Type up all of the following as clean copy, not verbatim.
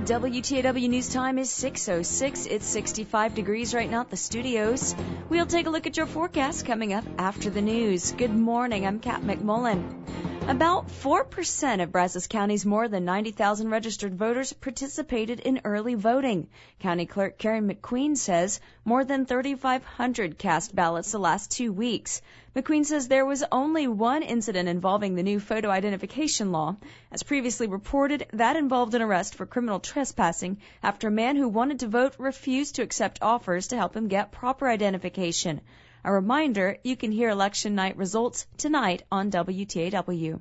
WTAW News Time is 6:06. It's 65 degrees right now at the studios. We'll take a look at your forecast coming up after the news. Good morning. I'm Kat McMullen. About 4% of Brazos County's more than 90,000 registered voters participated in early voting. County Clerk Karen McQueen says more than 3,500 cast ballots the last 2 weeks. McQueen says there was only one incident involving the new photo identification law. As previously reported, that involved an arrest for criminal trespassing after a man who wanted to vote refused to accept offers to help him get proper identification. A reminder, you can hear election night results tonight on WTAW.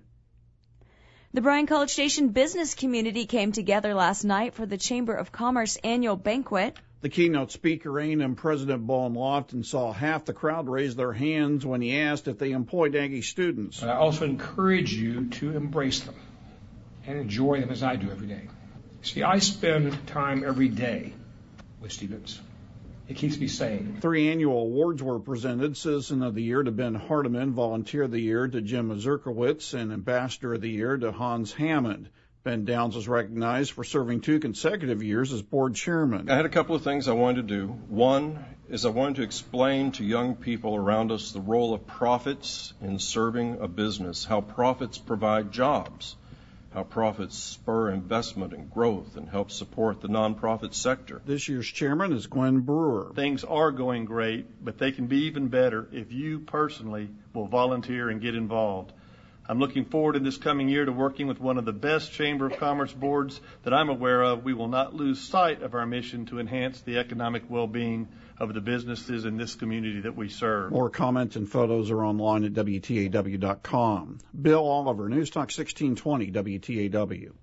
The Bryan College Station business community came together last night for the Chamber of Commerce annual banquet. The keynote speaker, A&M President Bowen Lofton, saw half the crowd raise their hands when he asked if they employed Aggie students. I also encourage you to embrace them and enjoy them as I do every day. See, I spend time every day with students. It keeps me sane. 3 annual awards were presented: Citizen of the Year to Ben Hardiman, Volunteer of the Year to Jim Mazurkowitz, and Ambassador of the Year to Hans Hammond. Ben Downs was recognized for serving 2 consecutive years as board chairman. I had a couple of things I wanted to do. One is I wanted to explain to young people around us the role of profits in serving a business, how profits provide jobs, how profits spur investment and growth and help support the nonprofit sector. This year's chairman is Glenn Brewer. Things are going great, but they can be even better if you personally will volunteer and get involved. I'm looking forward in this coming year to working with one of the best Chamber of Commerce boards that I'm aware of. We will not lose sight of our mission to enhance the economic well-being of the businesses in this community that we serve. More comments and photos are online at WTAW.com. Bill Oliver, News Talk 1620 WTAW.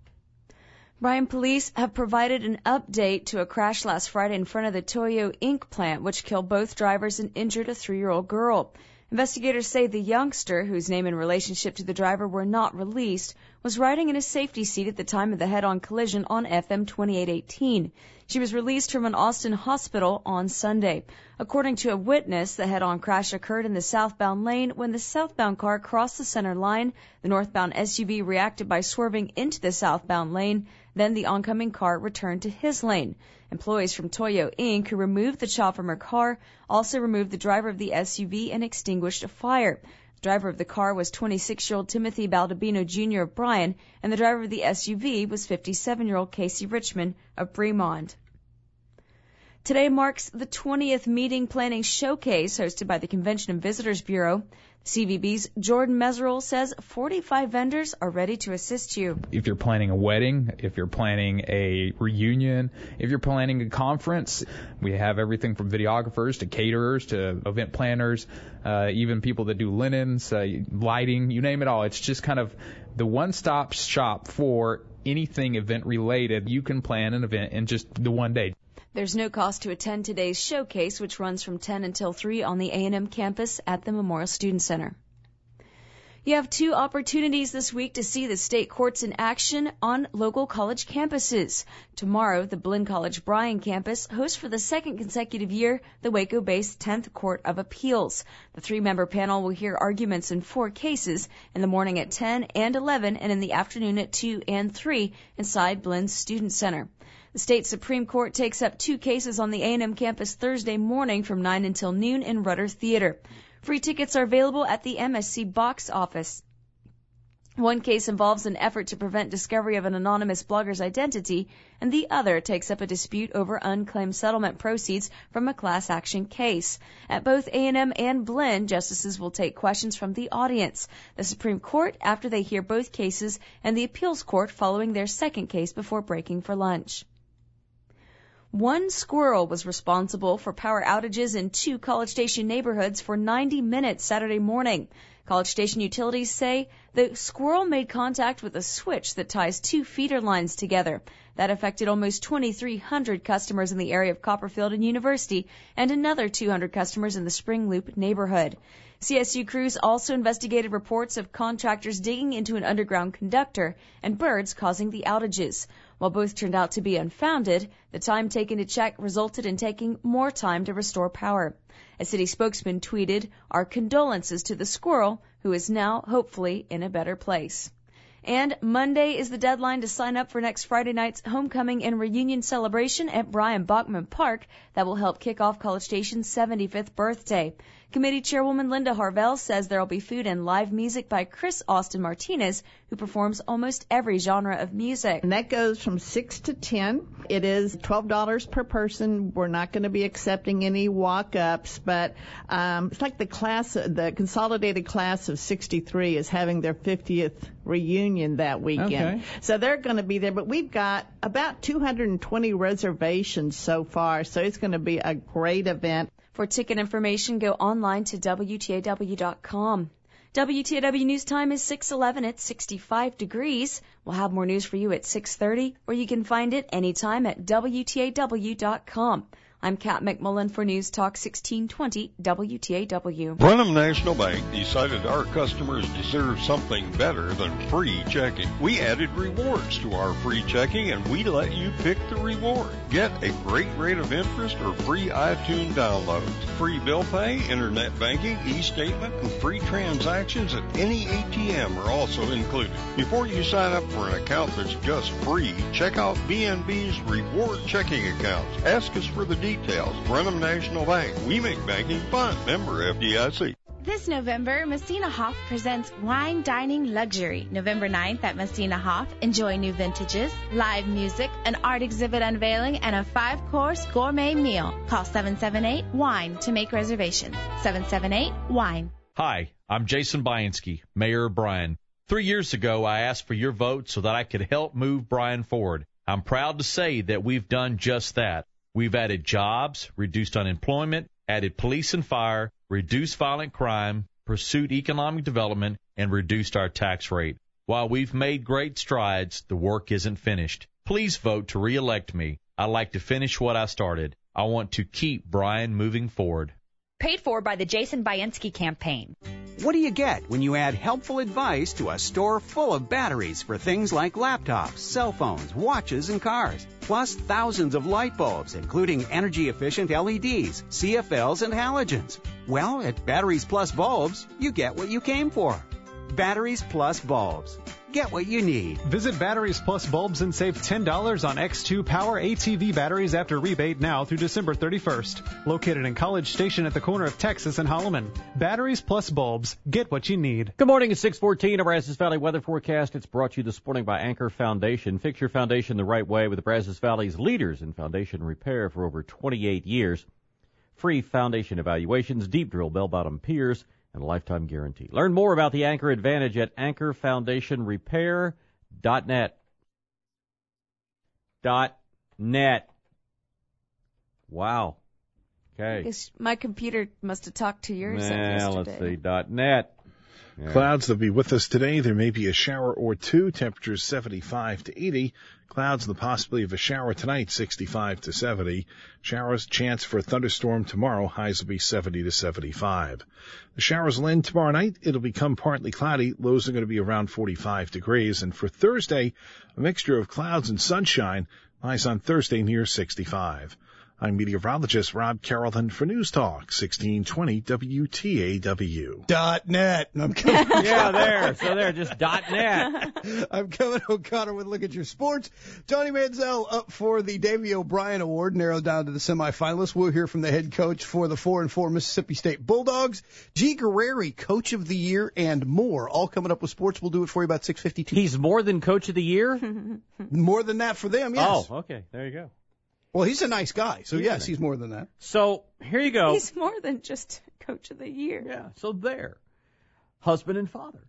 Bryan police have provided an update to a crash last Friday in front of the Toyo Inc. plant, which killed both drivers and injured a 3-year-old girl. Investigators say the youngster, whose name and relationship to the driver were not released, was riding in a safety seat at the time of the head-on collision on FM 2818. She was released from an Austin hospital on Sunday. According to a witness, the head-on crash occurred in the southbound lane when the southbound car crossed the center line. The northbound SUV reacted by swerving into the southbound lane. Then the oncoming car returned to his lane. Employees from Toyo Inc., who removed the child from her car, also removed the driver of the SUV and extinguished a fire. The driver of the car was 26-year-old Timothy Baldabino Jr. of Bryan, and the driver of the SUV was 57-year-old Casey Richmond of Bremond. Today marks the 20th meeting planning showcase hosted by the Convention and Visitors Bureau. CVB's Jordan Meserole says 45 vendors are ready to assist you. If you're planning a wedding, if you're planning a reunion, if you're planning a conference, we have everything from videographers to caterers to event planners, even people that do linens, lighting, you name it all. It's just kind of the one-stop shop for anything event related. You can plan an event in just the one day. There's no cost to attend today's showcase, which runs from 10 until 3 on the A&M campus at the Memorial Student Center. You have 2 opportunities this week to see the state courts in action on local college campuses. Tomorrow, the Blinn College Bryan campus hosts for the 2nd consecutive year the Waco-based 10th Court of Appeals. The 3-member panel will hear arguments in 4 cases in the morning at 10 and 11 and in the afternoon at 2 and 3 inside Blinn's Student Center. The state Supreme Court takes up 2 cases on the A&M campus Thursday morning from 9 until noon in Rutter Theater. Free tickets are available at the MSC box office. One case involves an effort to prevent discovery of an anonymous blogger's identity, and the other takes up a dispute over unclaimed settlement proceeds from a class action case. At both A&M and Blinn, justices will take questions from the audience. The Supreme Court after they hear both cases, and the appeals court following their 2nd case before breaking for lunch. One squirrel was responsible for power outages in 2 College Station neighborhoods for 90 minutes Saturday morning. College Station utilities say the squirrel made contact with a switch that ties 2 feeder lines together. That affected almost 2,300 customers in the area of Copperfield and University and another 200 customers in the Spring Loop neighborhood. CSU crews also investigated reports of contractors digging into an underground conductor and birds causing the outages. While both turned out to be unfounded, the time taken to check resulted in taking more time to restore power. A city spokesman tweeted, "Our condolences to the squirrel, who is now hopefully in a better place." And Monday is the deadline to sign up for next Friday night's homecoming and reunion celebration at Brian Bachman Park that will help kick off College Station's 75th birthday. Committee Chairwoman Linda Harvell says there will be food and live music by Chris Austin Martinez, who performs almost every genre of music. And that goes from 6 to 10. It is $12 per person. We're not going to be accepting any walk-ups, but it's like the consolidated class of 63 is having their 50th reunion that weekend. Okay. So they're going to be there, but we've got about 220 reservations so far, so it's going to be a great event. For ticket information, go online to WTAW.com. WTAW News Time is 6:11 at 65 degrees. We'll have more news for you at 6:30, or you can find it anytime at WTAW.com. I'm Kat McMullen for News Talk 1620 WTAW. Brenham National Bank decided our customers deserve something better than free checking. We added rewards to our free checking, and we let you pick the reward. Get a great rate of interest or free iTunes downloads, free bill pay, internet banking, e-statement, and free transactions at any ATM are also included. Before you sign up for an account that's just free, check out BNB's reward checking accounts. Ask us for the details. Brenham National Bank. We make banking fun. Member FDIC. This November, Messina Hoff presents Wine Dining Luxury. November 9th at Messina Hoff. Enjoy new vintages, live music, an art exhibit unveiling, and a 5-course gourmet meal. Call 778-WINE to make reservations. 778-WINE. Hi, I'm Jason Bianski, Mayor of Bryan. 3 years ago, I asked for your vote so that I could help move Bryan forward. I'm proud to say that we've done just that. We've added jobs, reduced unemployment, added police and fire, reduced violent crime, pursued economic development, and reduced our tax rate. While we've made great strides, the work isn't finished. Please vote to re-elect me. I'd like to finish what I started. I want to keep Bryan moving forward. Paid for by the Jason Bianski campaign. What do you get when you add helpful advice to a store full of batteries for things like laptops, cell phones, watches, and cars? Plus thousands of light bulbs, including energy-efficient LEDs, CFLs, and halogens. Well, at Batteries Plus Bulbs, you get what you came for. Batteries Plus Bulbs. Get what you need. Visit Batteries Plus Bulbs and save $10 on X2 Power ATV batteries after rebate now through December 31st. Located in College Station at the corner of Texas and Holloman. Batteries Plus Bulbs. Get what you need. Good morning. It's 6:14. Our Brazos Valley weather forecast. It's brought to you this morning by Anchor Foundation. Fix your foundation the right way with the Brazos Valley's leaders in foundation repair for over 28 years. Free foundation evaluations, deep drill, bell-bottom piers, and a lifetime guarantee. Learn more about the Anchor Advantage at anchorfoundationrepair.net. .net. Wow. Okay. I guess my computer must have talked to yours yesterday. Let's see. .net. Yeah. Clouds that'll be with us today. There may be a shower or two. Temperatures 75 to 80. Clouds and the possibility of a shower tonight, 65 to 70. Showers, chance for a thunderstorm tomorrow. Highs will be 70 to 75. The showers will end tomorrow night. It'll become partly cloudy. Lows are going to be around 45 degrees. And for Thursday, a mixture of clouds and sunshine. Highs on Thursday near 65. I'm meteorologist Rob Carrollton for News Talk 1620 WTAW. .net. I'm coming. Yeah, there. So there, just .net. I'm Kevin O'Connor with Look at Your Sports. Tony Manziel up for the Davey O'Brien Award, narrowed down to the semifinalists. We'll hear from the head coach for the 4-4 Mississippi State Bulldogs, G. Guerreri, Coach of the Year, and more. All coming up with sports. We'll do it for you about 6:52. He's more than Coach of the Year? More than that for them, yes. Oh, okay. There you go. Well, he's a nice guy, so yes, he's more than that. So, here you go. He's more than just Coach of the Year. Yeah, so there. Husband and father.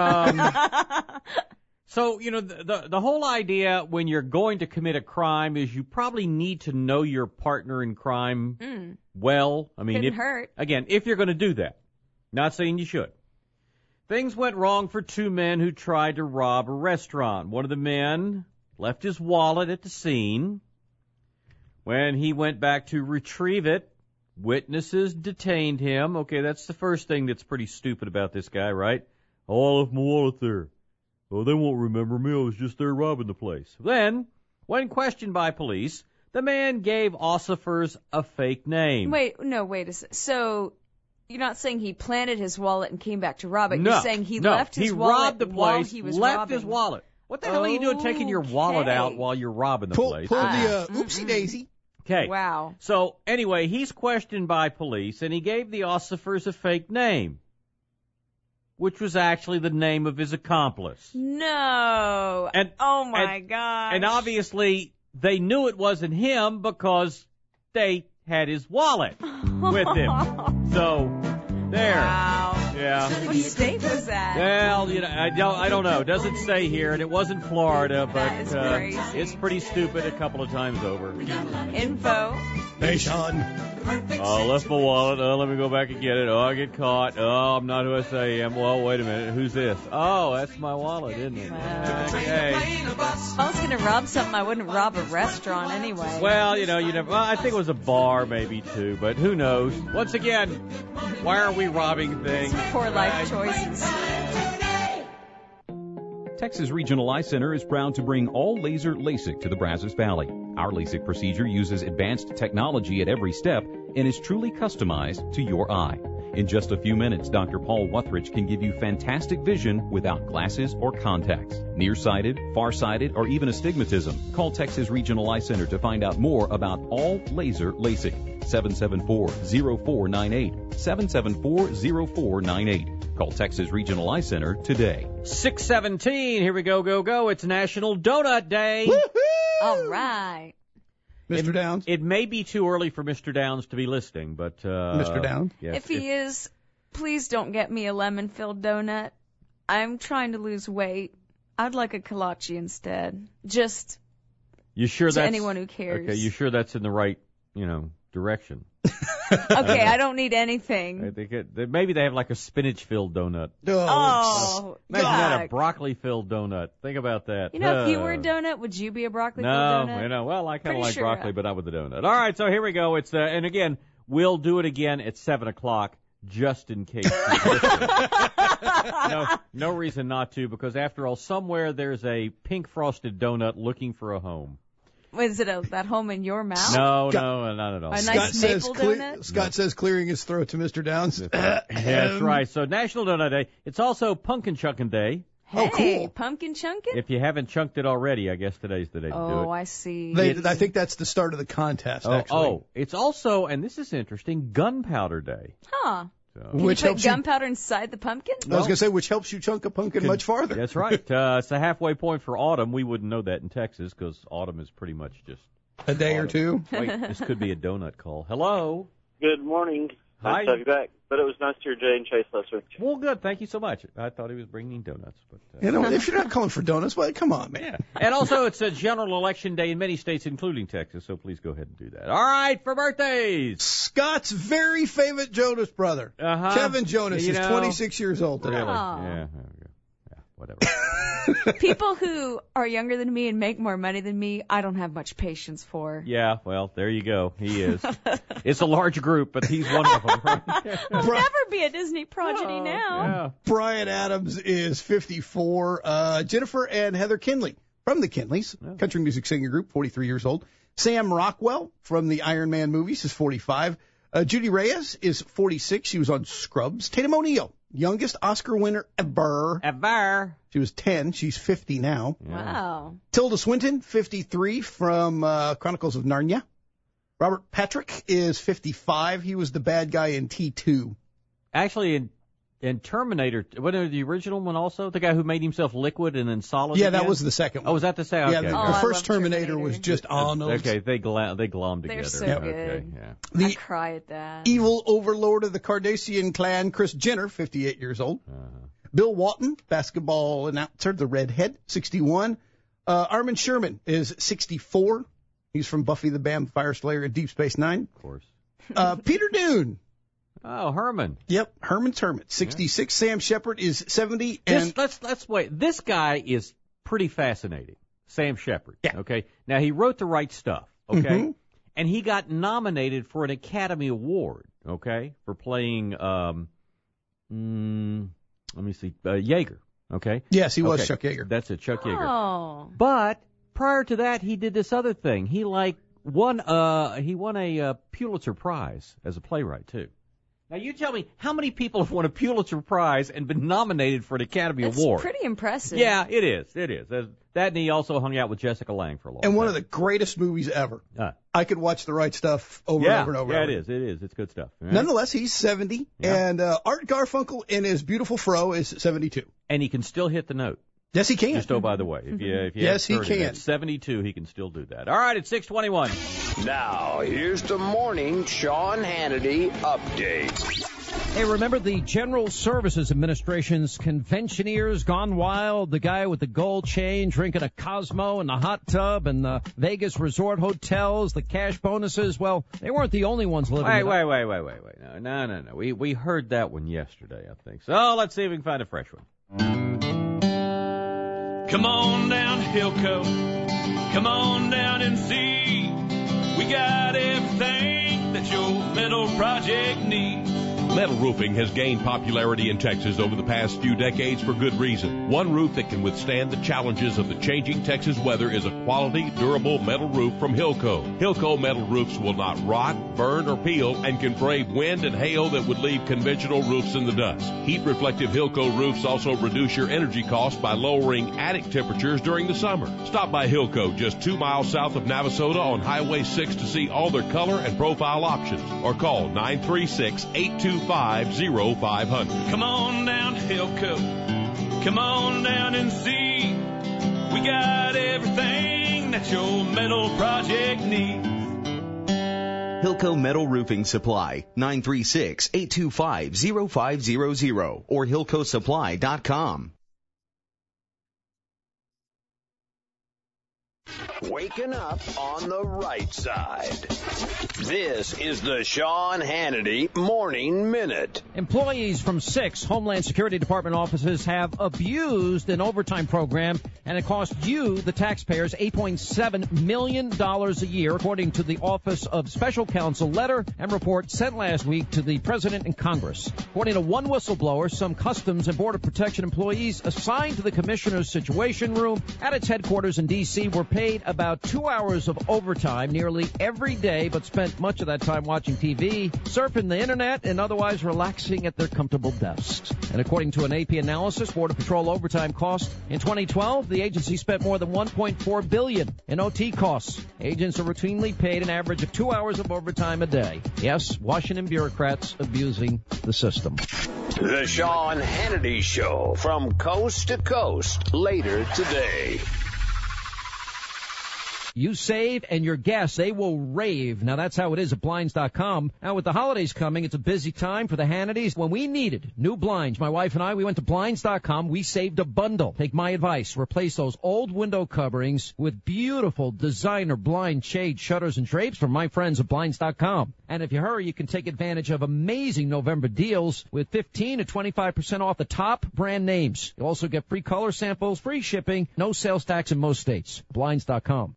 So, you know, the whole idea when you're going to commit a crime is you probably need to know your partner in crime well. I mean, if you're going to do that. Not saying you should. Things went wrong for two men who tried to rob a restaurant. One of the men left his wallet at the scene. When he went back to retrieve it, witnesses detained him. Okay, that's the first thing that's pretty stupid about this guy, right? Oh, I left my wallet there. Oh, they won't remember me. I was just there robbing the place. Then, when questioned by police, the man gave ossifers a fake name. Wait a second. So You're not saying he planted his wallet and came back to rob it. No, You're saying he left his wallet robbed the place, while he was left robbing. his wallet. What the hell are you doing taking your wallet out while you're robbing the place? Pull the oopsie daisy. Okay. Wow. So anyway, he's questioned by police, and he gave the ossifers a fake name, which was actually the name of his accomplice. No. Oh my gosh. And obviously they knew it wasn't him because they had his wallet with him. So there. Wow. Yeah. What state was that? Well, I don't know. It doesn't say here, and it wasn't Florida, but That is crazy. it's pretty stupid a couple of times over. Info. Hey, Sean. Oh, left my wallet. Oh, let me go back and get it. Oh, I get caught. Oh, I'm not who I say I am. Well, wait a minute. Who's this? Oh, that's my wallet, isn't it? Okay. If I was going to rob something, I wouldn't rob a restaurant anyway. Well, you never. Well, I think it was a bar, maybe too, but who knows? Once again, why are we robbing things? Poor life choices. Texas Regional Eye Center is proud to bring all laser LASIK to the Brazos Valley. Our LASIK procedure uses advanced technology at every step and is truly customized to your eye. In just a few minutes, Dr. Paul Wuthridge can give you fantastic vision without glasses or contacts. Nearsighted, farsighted, or even astigmatism. Call Texas Regional Eye Center to find out more about all laser LASIK. 774-0498. 774-0498. Call Texas Regional Eye Center today. 6:17. Here we go. It's National Donut Day. Woohoo! All right. Mr. Downs? It may be too early for Mr. Downs to be listening, but... Mr. Downs? Yes, If he is, please don't get me a lemon-filled donut. I'm trying to lose weight. I'd like a kolache instead. Just you sure to that's, anyone who cares. Okay, you sure that's in the right, direction? Okay, I don't need anything. Maybe they have like a spinach-filled donut. Oh, Imagine God. that, a broccoli-filled donut. Think about that. If you were a donut, would you be a broccoli-filled donut? No, well, I kind of Pretty like sure. broccoli, but not with the donut. All right, so here we go. It's and again, we'll do it again at 7 o'clock, just in case. No reason not to, because after all, somewhere there's a pink frosted donut looking for a home. Was it that home in your mouth? No, not at all. A nice maple donut? Scott says clearing his throat to Mr. Downs. That's right. So National Donut Day. It's also Pumpkin Chunkin' Day. Hey, cool. Pumpkin chunkin'? If you haven't chunked it already, I guess today's the day to do it. Oh, I see. I think that's the start of the contest, actually. It's also, and this is interesting, Gunpowder Day. Huh. So. Can you put gunpowder inside the pumpkin? I was going to say, which helps you chunk a pumpkin much farther. That's right. It's the halfway point for autumn. We wouldn't know that in Texas because autumn is pretty much just a day autumn. or two. Wait, this could be a donut call. Hello. Good morning. Hi. Nice to have you back. But it was nice to hear Jay and Chase last week. Well, good. Thank you so much. I thought he was bringing donuts. But if you're not calling for donuts, well, come on, man. And also, it's a general election day in many states, including Texas, so please go ahead and do that. All right, for birthdays. Scott's very favorite Jonas brother, Kevin Jonas, is 26 years old today. Really? Yeah, whatever. People who are younger than me and make more money than me, I don't have much patience for. Yeah, well, there you go. He is. It's a large group, but he's one of them. I'll never be a Disney progeny now. Yeah. Brian Adams is 54. Jennifer and Heather Kinley from the Kinleys, country music singing group, 43 years old. Sam Rockwell from the Iron Man movies is 45. Judy Reyes is 46. She was on Scrubs. Tatum O'Neal, youngest Oscar winner ever. She was 10. She's 50 now. Wow. Tilda Swinton, 53, from Chronicles of Narnia. Robert Patrick is 55. He was the bad guy in T2. Actually, in Terminator, wasn't the original one also? The guy who made himself liquid and then solid Yeah, again? that was the second one. Oh, was that the second? Yeah, Okay. the first Terminator was just Arnold. Okay, they glommed together. They're so Okay, good. yeah. I cry at that. Evil overlord of the Kardashian clan, Kris Jenner, 58 years old. Bill Walton, basketball announcer, the redhead, 61. Armin Sherman is 64. He's from Buffy the Vampire Slayer and Deep Space Nine. Of course. Peter Dune. Oh, Herman. Yep, Herman's Hermit, 66. Sam Shepard is 70. And Let's wait. This guy is pretty fascinating. Sam Shepard. Yeah. Okay. Now, he wrote the right stuff. Okay. Mhm. And he got nominated for an Academy Award. Okay. For playing, let me see, Yeager. Okay. Yes, he was Chuck Yeager. That's it, Chuck Yeager. Oh. But prior to that, he did this other thing. He won a Pulitzer Prize as a playwright too. Now, you tell me, how many people have won a Pulitzer Prize and been nominated for an Academy Award? It's pretty impressive. Yeah, it is. It is. That, and he also hung out with Jessica Lange for a long time. And one of the greatest movies ever. I could watch The Right Stuff over and over and over. Yeah, it is. It's good stuff. Right? Nonetheless, he's 70, and Art Garfunkel in his beautiful fro is 72. And he can still hit the note. Yes, he can. Just, by the way, if you yes, he can. At 72, he can still do that. All right, it's 6:21. Now, here's the morning Sean Hannity update. Hey, remember the General Services Administration's conventioneers gone wild? The guy with the gold chain drinking a Cosmo in the hot tub and the Vegas resort hotels, the cash bonuses. Well, they weren't the only ones living Wait. No. We heard that one yesterday, I think. So let's see if we can find a fresh one. Come on down to Hilco. Come on down and see. We got everything that your metal project needs. Metal roofing has gained popularity in Texas over the past few decades for good reason. One roof that can withstand the challenges of the changing Texas weather is a quality, durable metal roof from Hilco. Hilco metal roofs will not rot, burn, or peel and can brave wind and hail that would leave conventional roofs in the dust. Heat-reflective Hilco roofs also reduce your energy costs by lowering attic temperatures during the summer. Stop by Hilco just 2 miles south of Navasota on Highway 6 to see all their color and profile options, or call 936-825-0500. Come on down to Hilco. Come on down and see. We got everything that your metal project needs. Hilco Metal Roofing Supply, 936-825-0500 or HilcoSupply.com. Waking up on the right side. This is the Sean Hannity Morning Minute. Employees from 6 Homeland Security Department offices have abused an overtime program, and it cost you, the taxpayers, $8.7 million a year, according to the Office of Special Counsel letter and report sent last week to the President and Congress. According to one whistleblower, some Customs and Border Protection employees assigned to the Commissioner's Situation Room at its headquarters in D.C. were paid about 2 hours of overtime nearly every day, but spent much of that time watching TV, surfing the internet, and otherwise relaxing at their comfortable desks. And according to an AP analysis, Border Patrol overtime cost in 2012, the agency spent more than $1.4 billion in OT costs. Agents are routinely paid an average of 2 hours of overtime a day. Yes, Washington bureaucrats abusing the system. The Sean Hannity Show from coast to coast later today. You save, and your guests, they will rave. Now, that's how it is at Blinds.com. Now, with the holidays coming, it's a busy time for the Hannitys. When we needed new blinds, my wife and I, we went to Blinds.com. We saved a bundle. Take my advice. Replace those old window coverings with beautiful designer blind shade shutters and drapes from my friends at Blinds.com. And if you hurry, you can take advantage of amazing November deals with 15 to 25% off the top brand names. You'll also get free color samples, free shipping, no sales tax in most states. Blinds.com.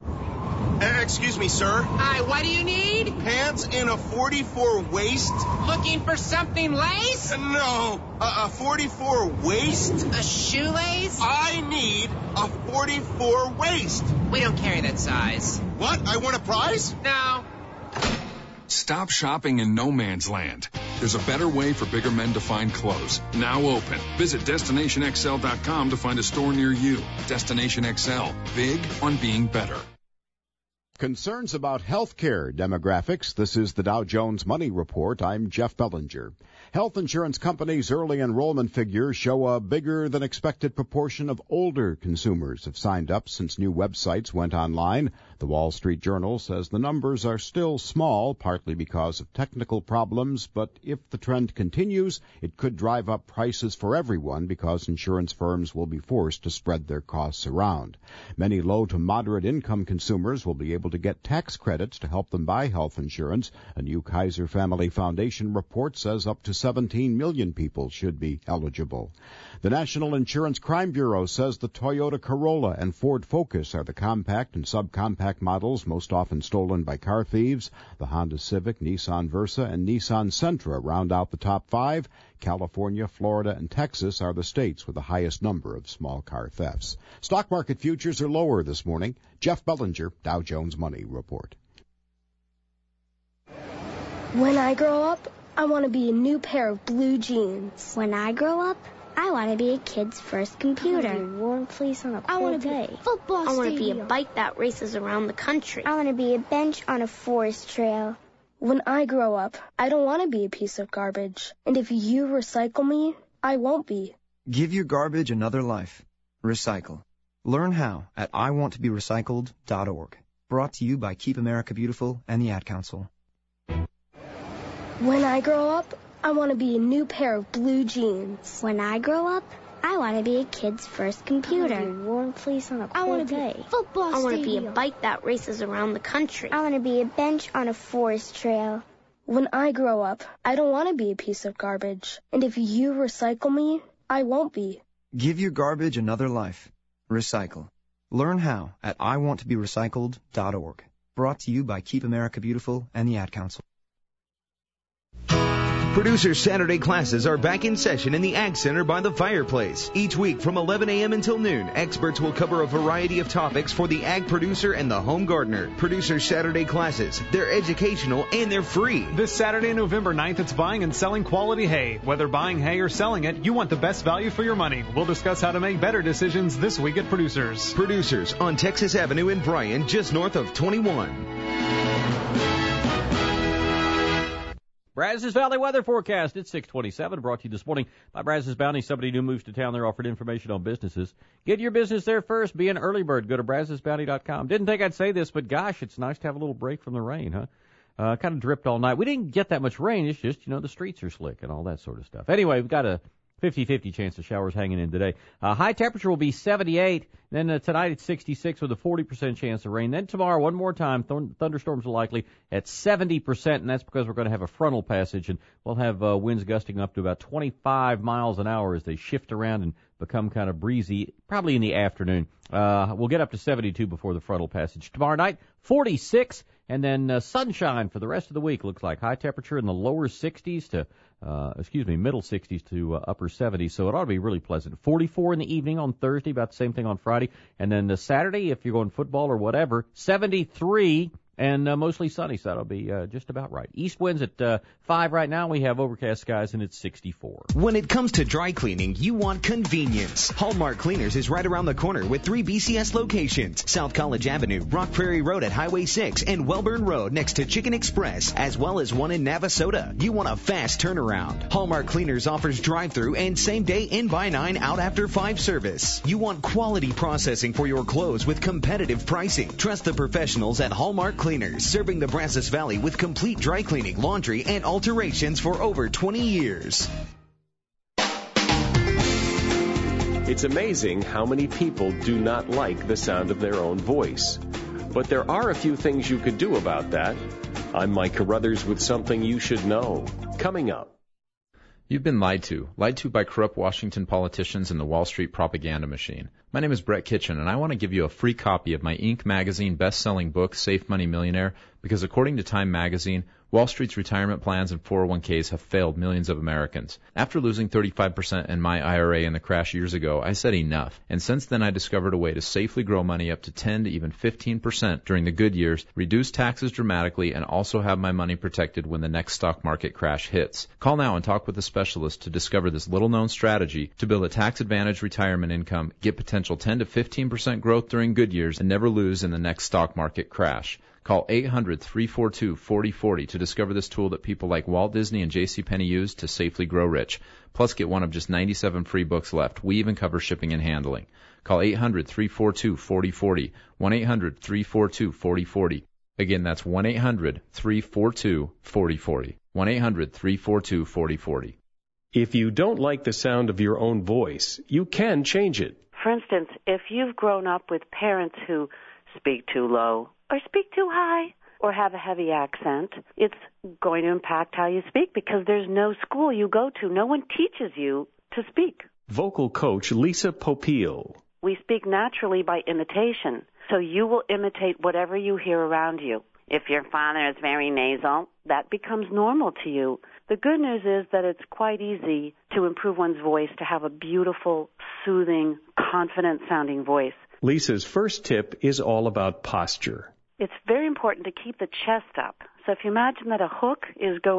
Excuse me, sir. Hi, what do you need? Pants in a 44 waist? Looking for something lace? No, a 44 waist? A shoelace? I need a 44 waist. We don't carry that size. What? I won a prize? No. Stop shopping in no man's land. There's a better way for bigger men to find clothes. Now open. Visit DestinationXL.com to find a store near you. Destination XL. Big on being better. Concerns about healthcare demographics. This is the Dow Jones Money Report. I'm Jeff Bellinger. Health insurance companies' early enrollment figures show a bigger than expected proportion of older consumers have signed up since new websites went online. The Wall Street Journal says the numbers are still small, partly because of technical problems, but if the trend continues, it could drive up prices for everyone because insurance firms will be forced to spread their costs around. Many low to moderate income consumers will be able to get tax credits to help them buy health insurance. A new Kaiser Family Foundation report says up to 17 million people should be eligible. The National Insurance Crime Bureau says the Toyota Corolla and Ford Focus are the compact and subcompact models most often stolen by car thieves. The Honda Civic, Nissan Versa, and Nissan Sentra round out the top 5. California, Florida, and Texas are the states with the highest number of small car thefts. Stock market futures are lower this morning. Jeff Bellinger, Dow Jones Money Report. When I grow up, I want to be a new pair of blue jeans. When I grow up, I want to be a kid's first computer. I want to be a warm place on a cold day. I want to be a football stadium. I want to be a bike that races around the country. I want to be a bench on a forest trail. When I grow up, I don't want to be a piece of garbage. And if you recycle me, I won't be. Give your garbage another life. Recycle. Learn how at iwanttoberecycled.org. Brought to you by Keep America Beautiful and the Ad Council. When I grow up, I want to be a new pair of blue jeans. When I grow up, I want to be a kid's first computer. I want to be a warm place on a cold I want to day. be a football I want to stadium. be a bike that races around the country. I want to be a bench on a forest trail. When I grow up, I don't want to be a piece of garbage. And if you recycle me, I won't be. Give your garbage another life. Recycle. Learn how at iwanttoberecycled.org. Brought to you by Keep America Beautiful and the Ad Council. Producer Saturday classes are back in session in the Ag Center by the fireplace. Each week from 11 a.m. until noon, experts will cover a variety of topics for the ag producer and the home gardener. Producer Saturday classes, they're educational and they're free. This Saturday, November 9th, it's buying and selling quality hay. Whether buying hay or selling it, you want the best value for your money. We'll discuss how to make better decisions this week at Producers. Producers on Texas Avenue in Bryan, just north of 21. Brazos Valley weather forecast. It's 627, brought to you this morning by Brazos Bounty. Somebody new moves to town. They're offered information on businesses. Get your business there first. Be an early bird. Go to BrazosBounty.com. Didn't think I'd say this, but gosh, it's nice to have a little break from the rain, huh? Kind of dripped all night. We didn't get that much rain. It's just, the streets are slick and all that sort of stuff. Anyway, we've got a 50-50 chance of showers hanging in today. High temperature will be 78. Then tonight it's 66 with a 40% chance of rain. Then tomorrow, one more time, thunderstorms are likely at 70%, and that's because we're going to have a frontal passage, and we'll have winds gusting up to about 25 miles an hour as they shift around and become kind of breezy, probably in the afternoon. We'll get up to 72 before the frontal passage. Tomorrow night, 46, and then sunshine for the rest of the week. Looks like high temperature in the lower 60s to middle 60s to upper 70s, so it ought to be really pleasant. 44 in the evening on Thursday, about the same thing on Friday, and then Saturday, if you're going football or whatever, 73 and mostly sunny, so that'll be just about right. East winds at 5 right now. We have overcast skies, and it's 64. When it comes to dry cleaning, you want convenience. Hallmark Cleaners is right around the corner with 3 BCS locations: South College Avenue, Rock Prairie Road at Highway 6, and Welburn Road next to Chicken Express, as well as one in Navasota. You want a fast turnaround. Hallmark Cleaners offers drive-through and same-day in-by 9, out after 5 service. You want quality processing for your clothes with competitive pricing. Trust the professionals at Hallmark Cleaners, serving the Brazos Valley with complete dry cleaning, laundry, and alterations for over 20 years. It's amazing how many people do not like the sound of their own voice. But there are a few things you could do about that. I'm Mike Carruthers with something you should know. Coming up. You've been lied to by corrupt Washington politicians and the Wall Street propaganda machine. My name is Brett Kitchen, and I want to give you a free copy of my Inc. magazine best-selling book, Safe Money Millionaire, because according to Time magazine, Wall Street's retirement plans and 401ks have failed millions of Americans. After losing 35% in my IRA in the crash years ago, I said enough. And since then, I discovered a way to safely grow money up to 10 to even 15% during the good years, reduce taxes dramatically, and also have my money protected when the next stock market crash hits. Call now and talk with a specialist to discover this little-known strategy to build a tax-advantaged retirement income, get potential 10 to 15% growth during good years, and never lose in the next stock market crash. Call 800-342-4040 to discover this tool that people like Walt Disney and JCPenney use to safely grow rich. Plus, get one of just 97 free books left. We even cover shipping and handling. Call 800-342-4040, 1-800-342-4040. Again, that's 1-800-342-4040, 1-800-342-4040. If you don't like the sound of your own voice, you can change it. For instance, if you've grown up with parents who speak too low, or speak too high, or have a heavy accent, it's going to impact how you speak because there's no school you go to. No one teaches you to speak. Vocal coach Lisa Popeil. We speak naturally by imitation, so you will imitate whatever you hear around you. If your father is very nasal, that becomes normal to you. The good news is that it's quite easy to improve one's voice, to have a beautiful, soothing, confident-sounding voice. Lisa's first tip is all about posture. It's very important to keep the chest up. So if you imagine that a hook is going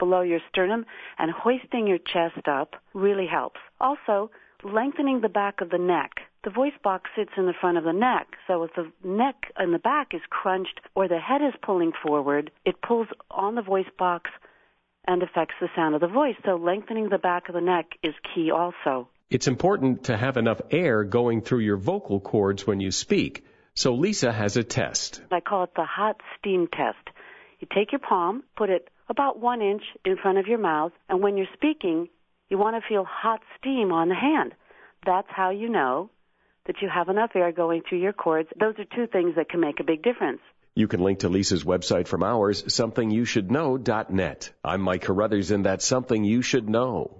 below your sternum and hoisting your chest up really helps. Also, lengthening the back of the neck. The voice box sits in the front of the neck, so if the neck and the back is crunched or the head is pulling forward, it pulls on the voice box and affects the sound of the voice. So lengthening the back of the neck is key also. It's important to have enough air going through your vocal cords when you speak. So Lisa has a test. I call it the hot steam test. You take your palm, put it about 1 inch in front of your mouth, and when you're speaking, you want to feel hot steam on the hand. That's how you know that you have enough air going through your cords. Those are two things that can make a big difference. You can link to Lisa's website from ours, somethingyoushouldknow.net. I'm Mike Carruthers, and that's Something You Should Know.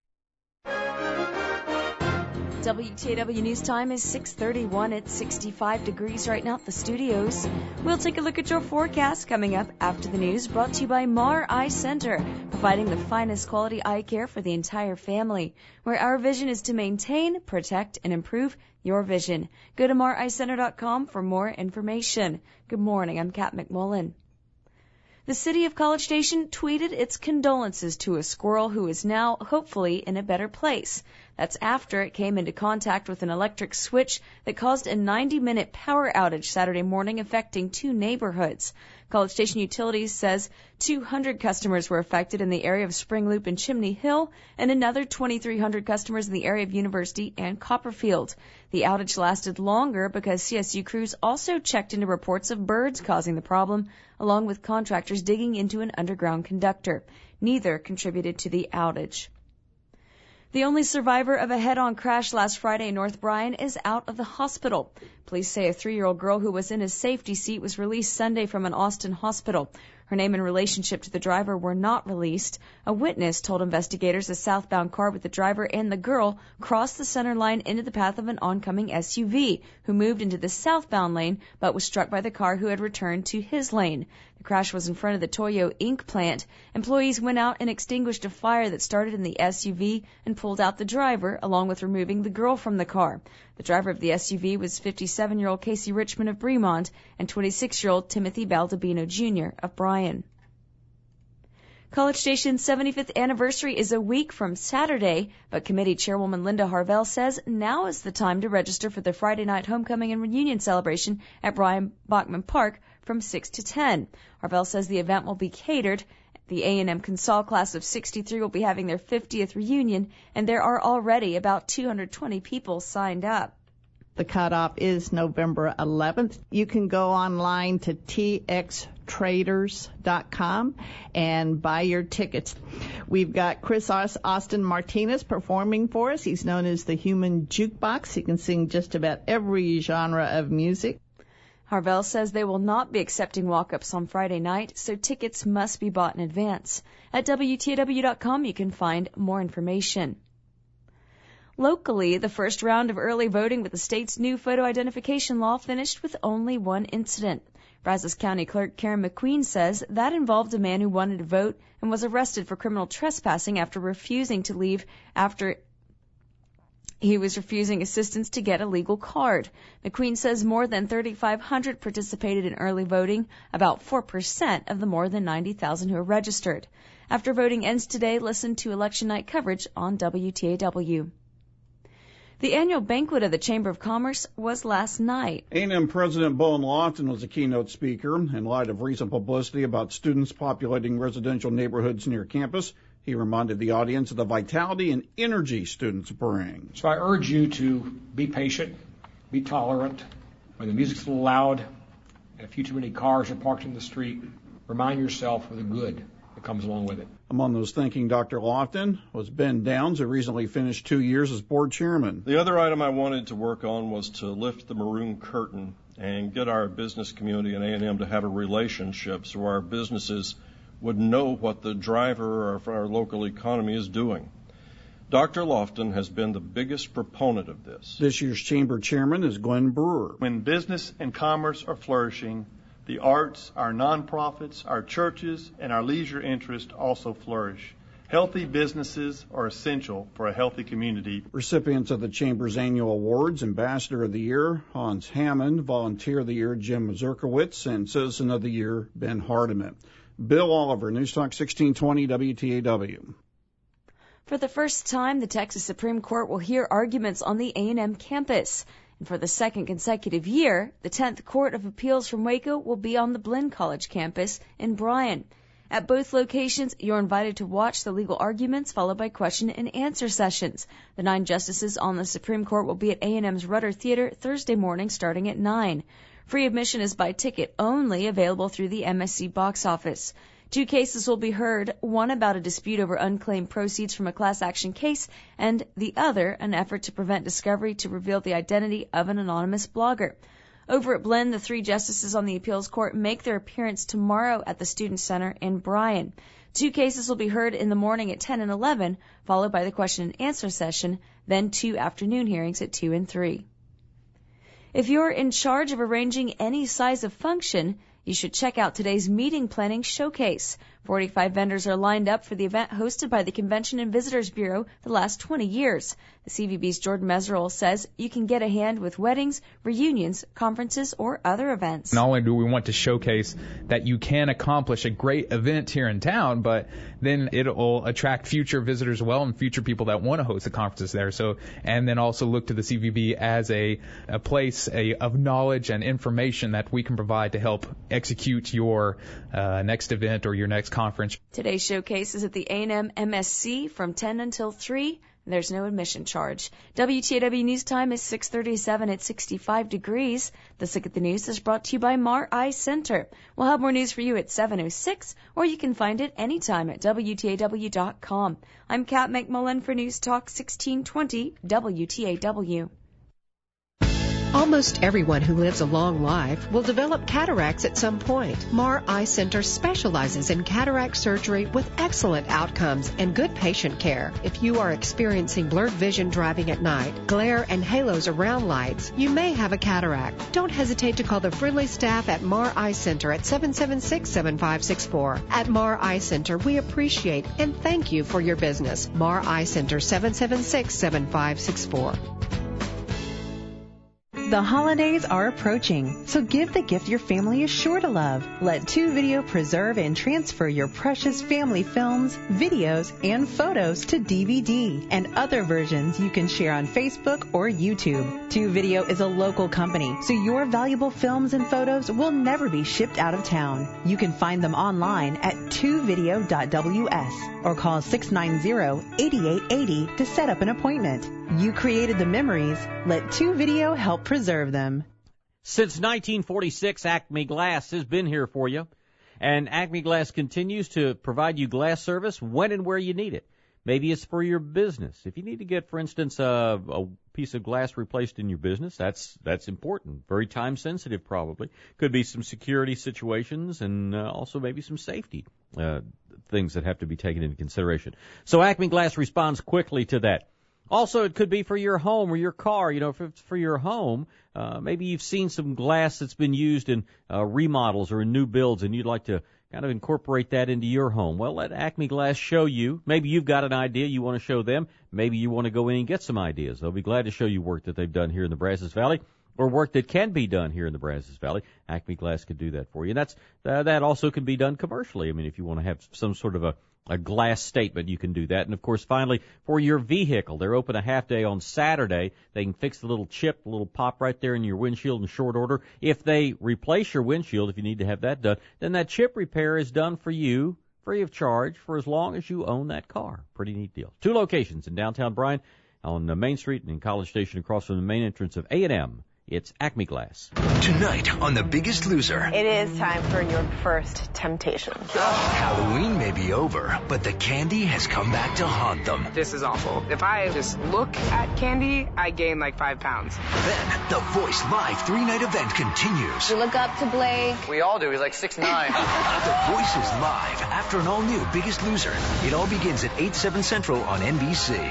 WTAW News Time is 6:31. It's 65 degrees right now at the studios. We'll take a look at your forecast coming up after the news, brought to you by Mar Eye Center, providing the finest quality eye care for the entire family, where our vision is to maintain, protect, and improve your vision. Go to mareyecenter.com for more information. Good morning. I'm Kat McMullen. The city of College Station tweeted its condolences to a squirrel who is now, hopefully, in a better place. That's after it came into contact with an electric switch that caused a 90-minute power outage Saturday morning, affecting 2 neighborhoods. College Station Utilities says 200 customers were affected in the area of Spring Loop and Chimney Hill, and another 2,300 customers in the area of University and Copperfield. The outage lasted longer because CSU crews also checked into reports of birds causing the problem, along with contractors digging into an underground conductor. Neither contributed to the outage. The only survivor of a head-on crash last Friday in North Bryan is out of the hospital. Police say a 3-year-old girl who was in a safety seat was released Sunday from an Austin hospital. Her name and relationship to the driver were not released. A witness told investigators a southbound car with the driver and the girl crossed the center line into the path of an oncoming SUV, who moved into the southbound lane but was struck by the car who had returned to his lane. The crash was in front of the Toyo Inc. plant. Employees went out and extinguished a fire that started in the SUV and pulled out the driver, along with removing the girl from the car. The driver of the SUV was 57-year-old Casey Richmond of Bremont and 26-year-old Timothy Baldabino Jr. of Bryan. College Station's 75th anniversary is a week from Saturday, but committee chairwoman Linda Harvell says now is the time to register for the Friday night homecoming and reunion celebration at Brian Bachman Park from 6 to 10. Harvell says the event will be catered. The A&M Consol class of 63 will be having their 50th reunion, and there are already about 220 people signed up. The cutoff is November 11th. You can go online to txtraders.com and buy your tickets. We've got Chris Austin Martinez performing for us. He's known as the Human Jukebox. He can sing just about every genre of music. Harvell says they will not be accepting walk-ups on Friday night, so tickets must be bought in advance. At WTAW.com, you can find more information. Locally, the first round of early voting with the state's new photo identification law finished with only one incident. Brazos County Clerk Karen McQueen says that involved a man who wanted to vote and was arrested for criminal trespassing after refusing to leave after he was refusing assistance to get a legal card. McQueen says more than 3,500 participated in early voting, about 4% of the more than 90,000 who are registered. After voting ends today, listen to election night coverage on WTAW. The annual banquet of the Chamber of Commerce was last night. A&M President Bowen Lofton was a keynote speaker. In light of recent publicity about students populating residential neighborhoods near campus, he reminded the audience of the vitality and energy students bring. So I urge you to be patient, be tolerant. When the music's a little loud and a few too many cars are parked in the street, remind yourself of the good that comes along with it. Among those thanking Dr. Lofton was Ben Downs, who recently finished 2 years as board chairman. The other item I wanted to work on was to lift the maroon curtain and get our business community and A&M to have a relationship so our businesses would know what the driver of our local economy is doing. Dr. Lofton has been the biggest proponent of this. This year's chamber chairman is Glenn Brewer. When business and commerce are flourishing, the arts, our nonprofits, our churches, and our leisure interests also flourish. Healthy businesses are essential for a healthy community. Recipients of the Chamber's annual awards, Ambassador of the Year, Hans Hammond, Volunteer of the Year, Jim Mazurkowitz, and Citizen of the Year, Ben Hardiman. Bill Oliver, News Talk 1620 WTAW. For the first time, the Texas Supreme Court will hear arguments on the A&M campus. And for the second consecutive year, the 10th Court of Appeals from Waco will be on the Blinn College campus in Bryan. At both locations, you're invited to watch the legal arguments followed by question and answer sessions. The 9 justices on the Supreme Court will be at A&M's Rudder Theater Thursday morning starting at 9. Free admission is by ticket only, available through the MSC box office. 2 cases will be heard, one about a dispute over unclaimed proceeds from a class action case, and the other an effort to prevent discovery to reveal the identity of an anonymous blogger. Over at Blinn, the 3 justices on the appeals court make their appearance tomorrow at the Student Center in Bryan. 2 cases will be heard in the morning at 10 and 11, followed by the question and answer session, then 2 afternoon hearings at 2 and 3. If you're in charge of arranging any size of function, you should check out today's meeting planning showcase. 45 vendors are lined up for the event hosted by the Convention and Visitors Bureau the last 20 years. The CVB's Jordan Meserole says you can get a hand with weddings, reunions, conferences, or other events. Not only do we want to showcase that you can accomplish a great event here in town, but then it'll attract future visitors as well and future people that want to host the conferences there. And then also look to the CVB as a place of knowledge and information that we can provide to help execute your next event or your next conference. Today's showcase is at the A&M MSC from 10 until 3. There's no admission charge. WTAW News Time is 6:37 at 65 degrees. This Look at the News is brought to you by Mar Eye Center. We'll have more news for you at 7:06, or you can find it anytime at WTAW.com. I'm Kat McMullen for News Talk 1620 WTAW. Almost everyone who lives a long life will develop cataracts at some point. Mar Eye Center specializes in cataract surgery with excellent outcomes and good patient care. If you are experiencing blurred vision driving at night, glare and halos around lights, you may have a cataract. Don't hesitate to call the friendly staff at Mar Eye Center at 776-7564. At Mar Eye Center, we appreciate and thank you for your business. Mar Eye Center, 776-7564. The holidays are approaching, so give the gift your family is sure to love. Let 2 Video preserve and transfer your precious family films, videos, and photos to DVD and other versions you can share on Facebook or YouTube. 2 Video is a local company, so your valuable films and photos will never be shipped out of town. You can find them online at 2video.ws or call 690-8880 to set up an appointment. You created the memories. Let 2 Video help preserve them. Since 1946, Acme Glass has been here for you. And Acme Glass continues to provide you glass service when and where you need it. Maybe it's for your business. If you need to get, for instance, a piece of glass replaced in your business, that's important. Very time sensitive, probably. Could be some security situations and also maybe some safety things that have to be taken into consideration. So Acme Glass responds quickly to that. Also, it could be for your home or your car. You know, if it's for your home, maybe you've seen some glass that's been used in remodels or in new builds, and you'd like to kind of incorporate that into your home. Well, let Acme Glass show you. Maybe you've got an idea you want to show them. Maybe you want to go in and get some ideas. They'll be glad to show you work that they've done here in the Brazos Valley or work that can be done here in the Brazos Valley. Acme Glass could do that for you. And that also can be done commercially. I mean, if you want to have some sort of a glass statement, you can do that. And, of course, finally, for your vehicle, they're open a half day on Saturday. They can fix the little chip, the little pop right there in your windshield in short order. If they replace your windshield, if you need to have that done, then that chip repair is done for you free of charge for as long as you own that car. Pretty neat deal. 2 locations in downtown Bryan on Main Street and in College Station across from the main entrance of A&M. It's Acme Glass. Tonight on The Biggest Loser. It is time for your first temptation. Halloween may be over, but the candy has come back to haunt them. This is awful. If I just look at candy, I gain like 5 pounds. Then the Voice Live 3-night event continues. You look up to Blake. We all do. He's like 6'9". The Voice is live after an all-new Biggest Loser. It all begins at 8/7 Central on NBC.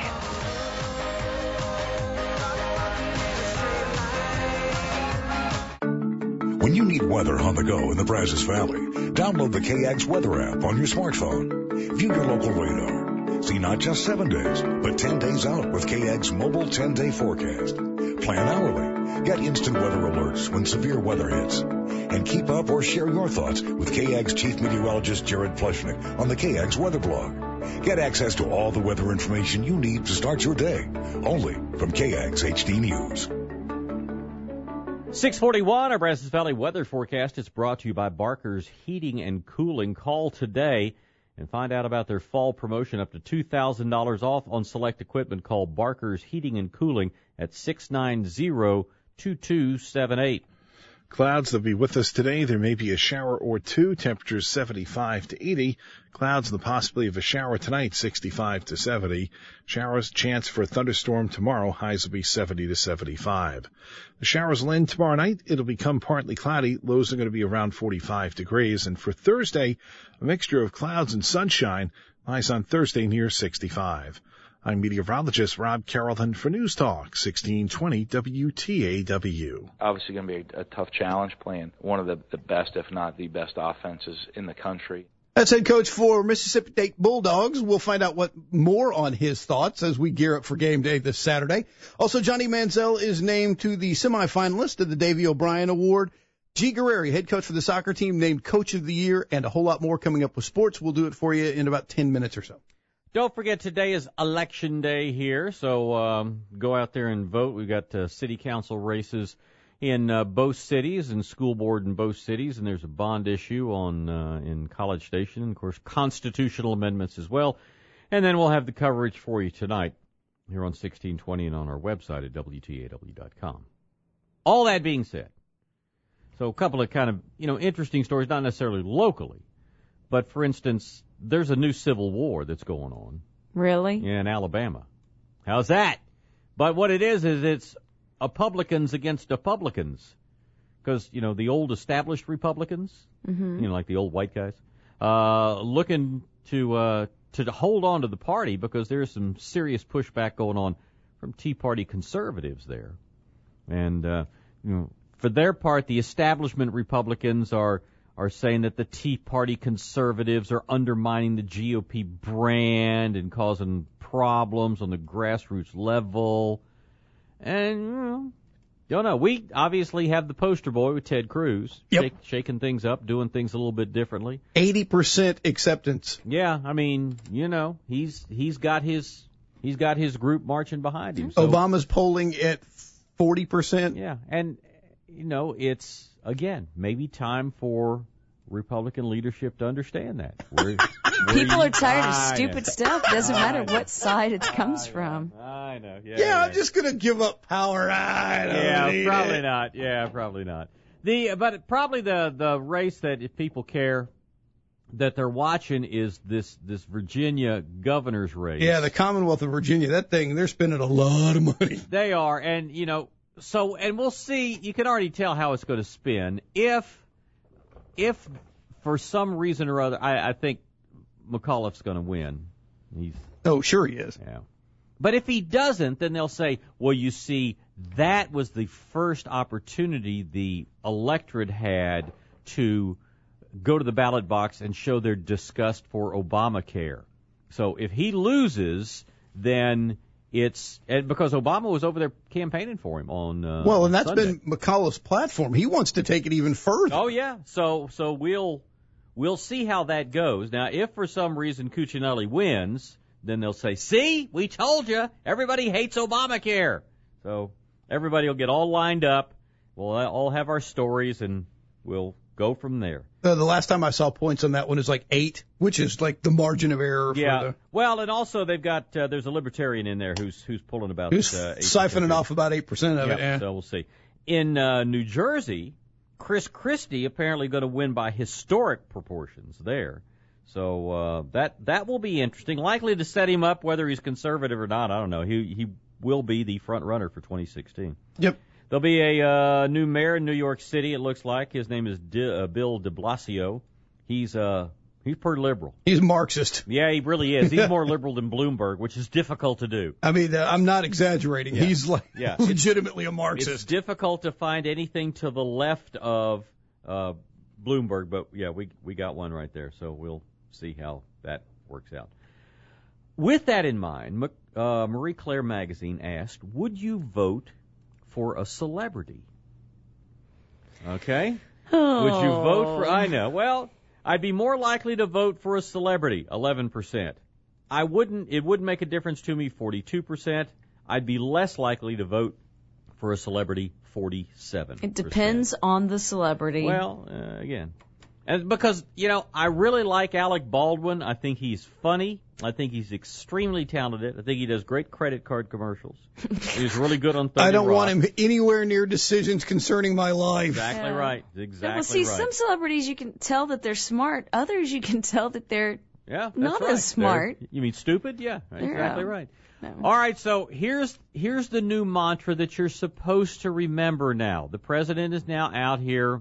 When you need weather on the go in the Brazos Valley, download the KAGS weather app on your smartphone. View your local radar. See not just 7 days, but 10 days out with KAGS mobile 10-day forecast. Plan hourly. Get instant weather alerts when severe weather hits. And and keep up or share your thoughts with KAG's Chief Meteorologist Jared Pleshnick on the KAG's Weather Blog. Get access to all the weather information you need to start your day, only from KAG's HD News. 641, our Brazos Valley weather forecast is brought to you by Barker's Heating and Cooling. Call today and find out about their fall promotion, up to $2,000 off on select equipment. Call Barker's Heating and Cooling at 690-2278. Clouds will be with us today. There may be a shower or two. Temperatures 75 to 80. Clouds and the possibility of a shower tonight, 65 to 70. Showers, chance for a thunderstorm tomorrow. Highs will be 70 to 75. The showers will end tomorrow night. It'll become partly cloudy. Lows are going to be around 45 degrees. And for Thursday, a mixture of clouds and sunshine. Highs on Thursday near 65. I'm meteorologist Rob Carrollton for News Talk 1620 WTAW. Obviously going to be a tough challenge playing one of the best, if not the best, offenses in the country. That's head coach for Mississippi State Bulldogs. We'll find out what more on his thoughts as we gear up for game day this Saturday. Also, Johnny Manziel is named to the semifinalist of the Davey O'Brien Award. G. Guerreri, head coach for the soccer team, named Coach of the Year, and a whole lot more coming up with sports. We'll do it for you in about 10 minutes or so. Don't forget, today is Election Day here, so go out there and vote. We've got city council races in both cities and school board in both cities, and there's a bond issue on in College Station, and, of course, constitutional amendments as well. And then we'll have the coverage for you tonight here on 1620 and on our website at WTAW.com. All that being said, so a couple of kind of, interesting stories, not necessarily locally, but, for instance, there's a new civil war that's going on. Really? Yeah, in Alabama. How's that? But what it is it's Republicans against Republicans. Because, the old established Republicans, like the old white guys, looking to hold on to the party because there's some serious pushback going on from Tea Party conservatives there. And, for their part, the establishment Republicans are saying that the Tea Party conservatives are undermining the GOP brand and causing problems on the grassroots level. And, don't know. We obviously have the poster boy with Ted Cruz, shaking things up, doing things a little bit differently. 80% acceptance. Yeah, he's got his group marching behind him. So, Obama's polling at 40%. Yeah, and it's, again, maybe time for Republican leadership to understand that. People are tired of stupid stuff. Doesn't matter what side it comes from. I know. I'm just going to give up power. I don't need probably it. not. Yeah, probably not. But probably the race that, if people care, that they're watching is this Virginia governor's race. Yeah, the Commonwealth of Virginia. That thing, they're spending a lot of money. They are, and and we'll see. You can already tell how it's going to spin. If for some reason or other, I think McAuliffe's going to win. Sure he is. Yeah. But if he doesn't, then they'll say, well, you see, that was the first opportunity the electorate had to go to the ballot box and show their disgust for Obamacare. So if he loses, then it's because Obama was over there campaigning for him on and that's Sunday. been McAuliffe's platform. He wants to take it even further. Oh yeah, so we'll see how that goes. Now, if for some reason Cuccinelli wins, then they'll say, "See, we told you. Everybody hates Obamacare." So everybody will get all lined up. We'll all have our stories, and we'll go from there. The last time I saw points on that one is like 8, which is like the margin of error. Yeah. Well, and also they've got there's a libertarian in there who's pulling about siphoning off about 8% of it. Yeah. So we'll see. In New Jersey, Chris Christie apparently going to win by historic proportions there. So that will be interesting. Likely to set him up, whether he's conservative or not. I don't know. He will be the front runner for 2016. Yep. There'll be a new mayor in New York City, it looks like. His name is Bill de Blasio. He's pretty liberal. He's Marxist. Yeah, he really is. He's more liberal than Bloomberg, which is difficult to do. I mean, I'm not exaggerating. Yeah. He's legitimately a Marxist. It's difficult to find anything to the left of Bloomberg, but yeah, we got one right there, so we'll see how that works out. With that in mind, Marie Claire magazine asked, would you vote for a celebrity? Okay. Would you vote for? I know. Well, I'd be more likely to vote for a celebrity, 11%. I wouldn't. It wouldn't make a difference to me, 42%. I'd be less likely to vote for a celebrity, 47%. It depends on the celebrity. Well, again. And because, I really like Alec Baldwin. I think he's funny. I think he's extremely talented. I think he does great credit card commercials. He's really good on Thunder I don't Rock. want him anywhere near decisions concerning my life. Exactly right. Well, see, some celebrities you can tell that they're smart. Others you can tell that they're not as smart. You mean stupid? Yeah, exactly right. No. All right, so here's the new mantra that you're supposed to remember now. The president is now out here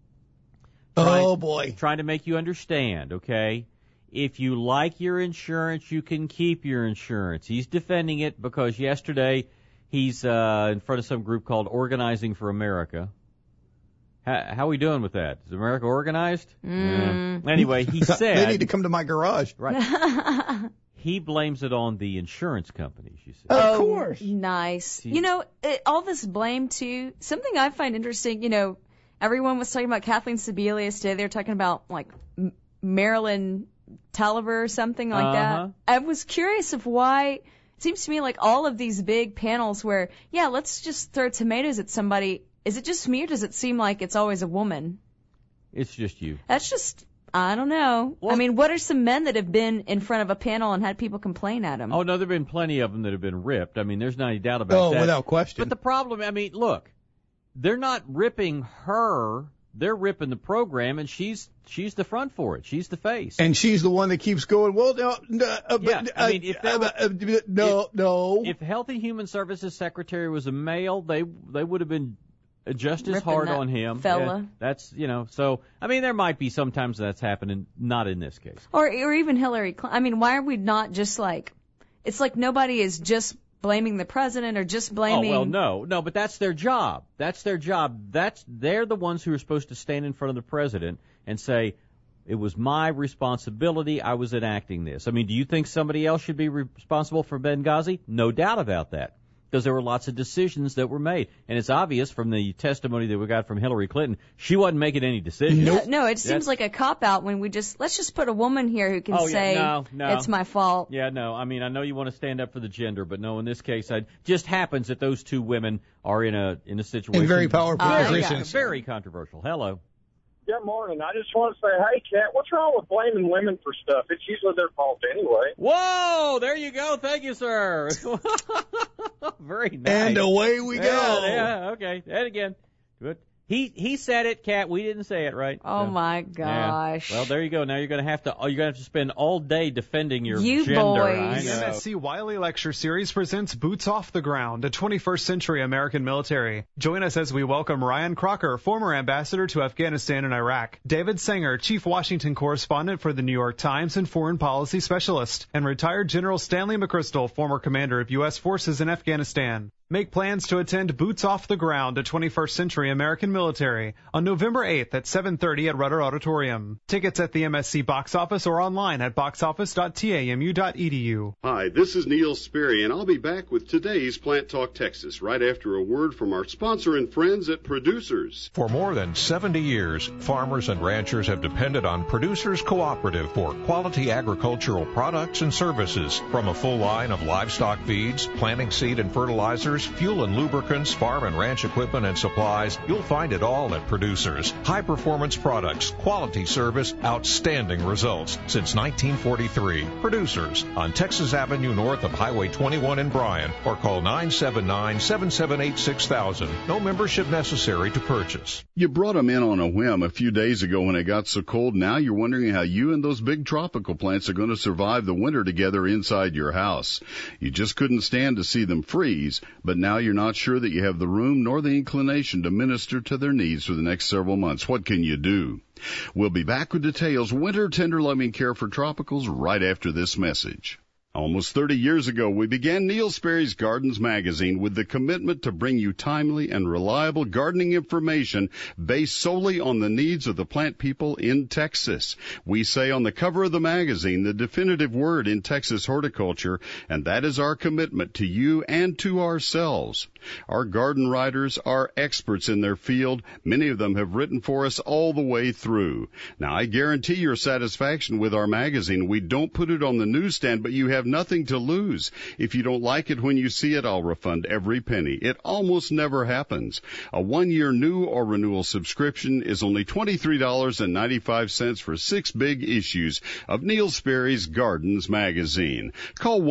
trying to make you understand, okay? If you like your insurance, you can keep your insurance. He's defending it because yesterday he's in front of some group called Organizing for America. How are we doing with that? Is America organized? Anyway, he said... They need to come to my garage. Right. He blames it on the insurance companies, you see. Of course. Nice. All this blame, too, something I find interesting, everyone was talking about Kathleen Sebelius today. They were talking about, Marilyn Taliber or something like that. I was curious of why... It seems to me like all of these big panels where, let's just throw tomatoes at somebody... Is it just me, or does it seem like it's always a woman? It's just you. That's just, I don't know. Well, what are some men that have been in front of a panel and had people complain at them? Oh, no, there have been plenty of them that have been ripped. There's not any doubt about that. Oh, without question. But the problem, look, they're not ripping her. They're ripping the program, and she's the front for it. She's the face. And she's the one that keeps going, If Health and Human Services Secretary was a male, they would have been just as hard on him. Fella. That's, so, there might be sometimes that's happening, not in this case. Or even Hillary Clinton. Why are we not just it's like nobody is just blaming the president or just blaming... Oh, well, no, but that's their job. That's their job. They're the ones who are supposed to stand in front of the president and say, it was my responsibility, I was enacting this. Do you think somebody else should be responsible for Benghazi? No doubt about that. Because there were lots of decisions that were made. And it's obvious from the testimony that we got from Hillary Clinton, she wasn't making any decisions. Nope. No, it seems like a cop-out when let's just put a woman here who can say, no. It's my fault. Yeah, no, I know you want to stand up for the gender, but no, in this case, it just happens that those two women are in a situation. In very powerful positions. Very controversial. Hello. Good morning. I just want to say, hey, Kat, what's wrong with blaming women for stuff? It's usually their fault anyway. Whoa, there you go. Thank you, sir. Very nice. And away we go. Yeah, okay. And again. Good. He said it, Kat. We didn't say it, right? Oh, my gosh. Yeah. Well, there you go. Now you're going to have to spend all day defending your gender. Boys. The MSC Wiley Lecture Series presents Boots Off the Ground, a 21st Century American Military. Join us as we welcome Ryan Crocker, former ambassador to Afghanistan and Iraq, David Sanger, chief Washington correspondent for the New York Times and foreign policy specialist, and retired General Stanley McChrystal, former commander of U.S. forces in Afghanistan. Make plans to attend Boots Off the Ground, a 21st Century American Military, on November 8th at 7:30 at Rutter Auditorium. Tickets at the MSC box office or online at boxoffice.tamu.edu. Hi, this is Neil Sperry, and I'll be back with today's Plant Talk Texas right after a word from our sponsor and friends at Producers. For more than 70 years, farmers and ranchers have depended on Producers Cooperative for quality agricultural products and services. From a full line of livestock feeds, planting seed and fertilizers, fuel and lubricants, farm and ranch equipment and supplies, you'll find it all at Producers. High-performance products, quality service, outstanding results. Since 1943, Producers on Texas Avenue north of Highway 21 in Bryan, or call 979-778-6000. No membership necessary to purchase. You brought them in on a whim a few days ago when it got so cold. Now you're wondering how you and those big tropical plants are going to survive the winter together inside your house. You just couldn't stand to see them freeze, but now you're not sure that you have the room nor the inclination to minister to their needs for the next several months. What can you do? We'll be back with details. Winter tender loving care for tropicals right after this message. Almost 30 years ago, we began Neil Sperry's Gardens magazine with the commitment to bring you timely and reliable gardening information based solely on the needs of the plant people in Texas. We say on the cover of the magazine the definitive word in Texas horticulture, and that is our commitment to you and to ourselves. Our garden writers are experts in their field. Many of them have written for us all the way through. Now, I guarantee your satisfaction with our magazine. We don't put it on the newsstand, but you have nothing to lose. If you don't like it when you see it, I'll refund every penny. It almost never happens. A 1-year new or renewal subscription is only $23.95 for 6 big issues of Neil Sperry's Gardens magazine. Call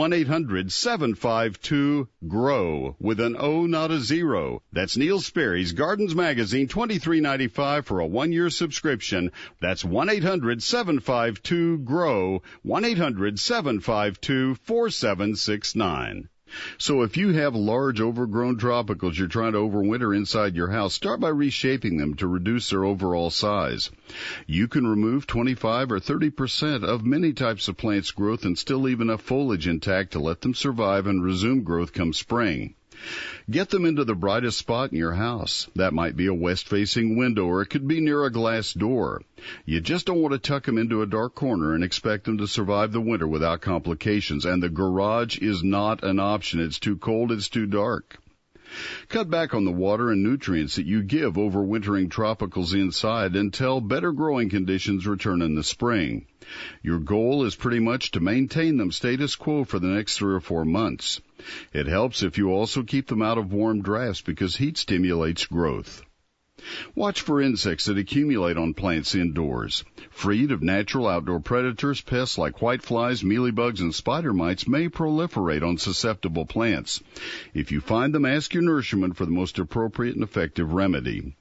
1-800-752-GROW with an O, not a zero. That's Neil Sperry's Gardens magazine, $23.95 for a 1-year subscription. That's 1-800-752-GROW, 1-800-752-4769. So if you have large overgrown tropicals you're trying to overwinter inside your house, start by reshaping them to reduce their overall size. You can remove 25 or 30% of many types of plants' growth and still leave enough foliage intact to let them survive and resume growth come spring. Get them into the brightest spot in your house. That might be a west-facing window, or it could be near a glass door. You just don't want to tuck them into a dark corner and expect them to survive the winter without complications. And the garage is not an option. It's too cold, it's too dark. Cut back on the water and nutrients that you give overwintering tropicals inside until better growing conditions return in the spring. Your goal is pretty much to maintain them status quo for the next 3 or 4 months. It helps if you also keep them out of warm drafts because heat stimulates growth. Watch for insects that accumulate on plants indoors. Freed of natural outdoor predators, pests like whiteflies, mealybugs, and spider mites may proliferate on susceptible plants. If you find them, ask your nurseryman for the most appropriate and effective remedy.